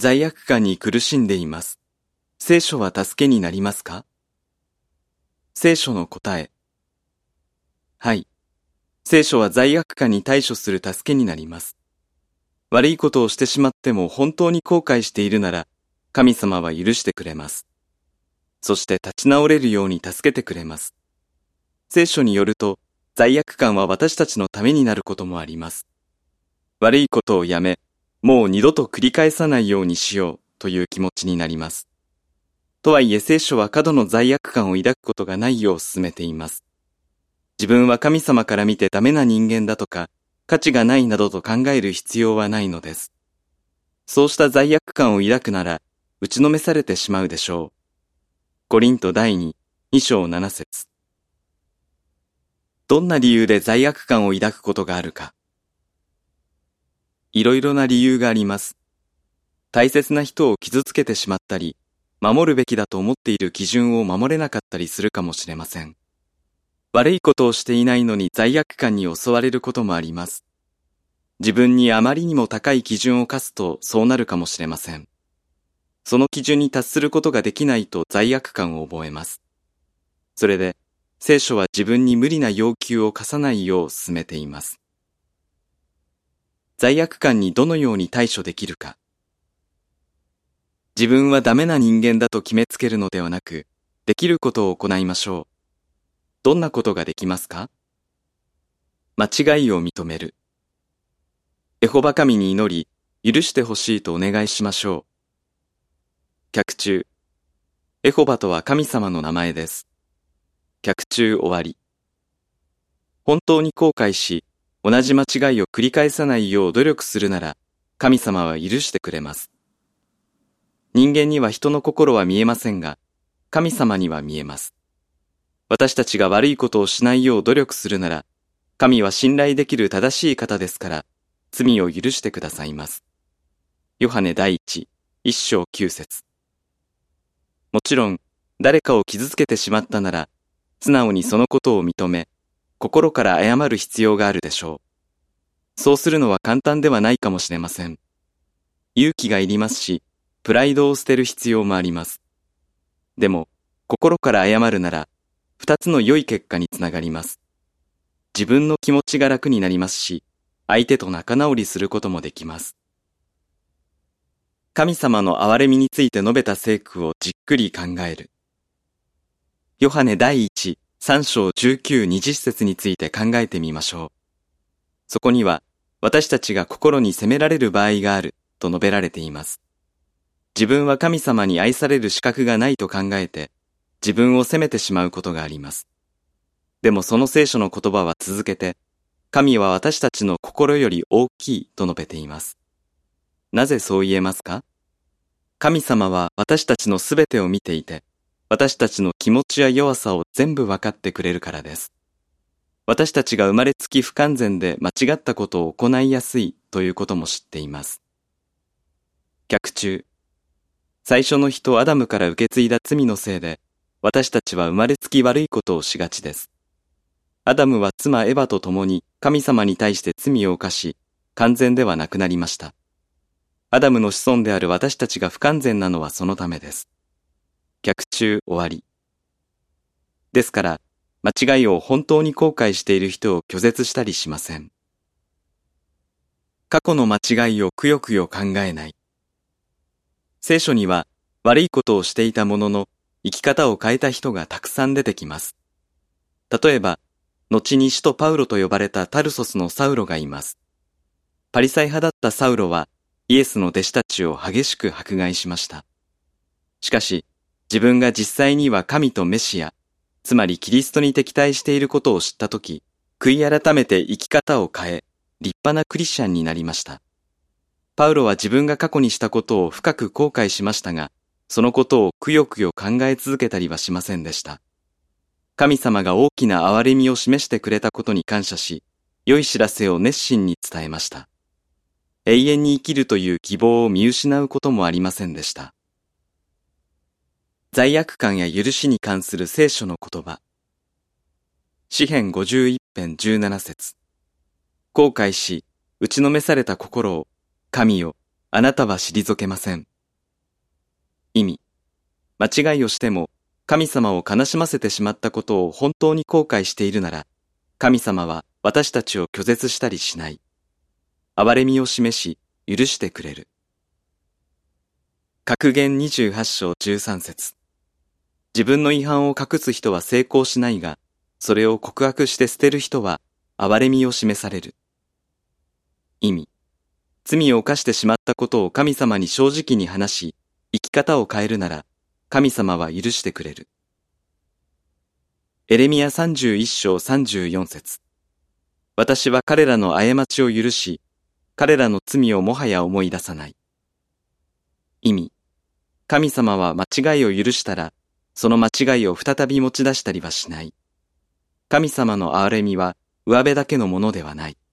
罪悪感に苦しんでいます。聖書は助けになりますか？聖書の答え。はい。聖書は罪悪感に対処する助けになります。悪いことをしてしまっても本当に後悔しているなら、神様は許してくれます。そして立ち直れるように助けてくれます。聖書によると、罪悪感は私たちのためになることもあります。悪いことをやめ、もう二度と繰り返さないようにしようという気持ちになります。とはいえ聖書は過度の罪悪感を抱くことがないよう勧めています。自分は神様から見てダメな人間だとか、価値がないなどと考える必要はないのです。そうした罪悪感を抱くなら、打ちのめされてしまうでしょう。コリント第2、2章7節。どんな理由で罪悪感を抱くことがあるか。いろいろな理由があります。大切な人を傷つけてしまったり、守るべきだと思っている基準を守れなかったりするかもしれません。悪いことをしていないのに罪悪感に襲われることもあります。自分にあまりにも高い基準を課すとそうなるかもしれません。その基準に達することができないと罪悪感を覚えます。それで、聖書は自分に無理な要求を課さないよう勧めています。罪悪感にどのように対処できるか。自分はダメな人間だと決めつけるのではなく、できることを行いましょう。どんなことができますか？間違いを認める。エホバ神に祈り、許してほしいとお願いしましょう。脚注。エホバとは神様の名前です。脚注終わり。本当に後悔し、同じ間違いを繰り返さないよう努力するなら、神様は許してくれます。人間には人の心は見えませんが、神様には見えます。私たちが悪いことをしないよう努力するなら、神は信頼できる正しい方ですから、罪を許してくださいます。ヨハネ第一、1章9節。もちろん、誰かを傷つけてしまったなら、素直にそのことを認め、心から謝る必要があるでしょう。そうするのは簡単ではないかもしれません。勇気がいりますし、プライドを捨てる必要もあります。でも、心から謝るなら、二つの良い結果につながります。自分の気持ちが楽になりますし、相手と仲直りすることもできます。神様の憐れみについて述べた聖句をじっくり考える。ヨハネ第一、3章19、20節について考えてみましょう。そこには、私たちが心に責められる場合があると述べられています。自分は神様に愛される資格がないと考えて、自分を責めてしまうことがあります。でもその聖書の言葉は続けて、神は私たちの心より大きいと述べています。なぜそう言えますか？神様は私たちのすべてを見ていて、私たちの気持ちや弱さを全部わかってくれるからです。私たちが生まれつき不完全で間違ったことを行いやすいということも知っています。脚注。最初の人アダムから受け継いだ罪のせいで、私たちは生まれつき悪いことをしがちです。アダムは妻エバと共に神様に対して罪を犯し、完全ではなくなりました。アダムの子孫である私たちが不完全なのはそのためです。脚注終わり。ですから、間違いを本当に後悔している人を拒絶したりしません。過去の間違いをくよくよ考えない。聖書には悪いことをしていたものの生き方を変えた人がたくさん出てきます。例えば、後に使徒パウロと呼ばれたタルソスのサウロがいます。パリサイ派だったサウロはイエスの弟子たちを激しく迫害しました。しかし、自分が実際には神とメシア、つまりキリストに敵対していることを知ったとき、悔い改めて生き方を変え、立派なクリスチャンになりました。パウロは自分が過去にしたことを深く後悔しましたが、そのことをくよくよ考え続けたりはしませんでした。神様が大きな憐れみを示してくれたことに感謝し、良い知らせを熱心に伝えました。永遠に生きるという希望を見失うこともありませんでした。罪悪感や許しに関する聖書の言葉。詩編51編17節。後悔し、打ちのめされた心を、神よ、あなたは退けません。 意味。間違いをしても神様を悲しませてしまったことを本当に後悔しているなら、神様は私たちを拒絶したりしない。憐れみを示し、許してくれる。格言28章13節。自分の違反を隠す人は成功しないが、それを告白して捨てる人は憐れみを示される。意味。罪を犯してしまったことを神様に正直に話し、生き方を変えるなら、神様は許してくれる。エレミヤ31章34節。私は彼らの過ちを許し、彼らの罪をもはや思い出さない。意味。神様は間違いを許したら、その間違いを再び持ち出したりはしない。神様の憐れみは上辺だけのものではない。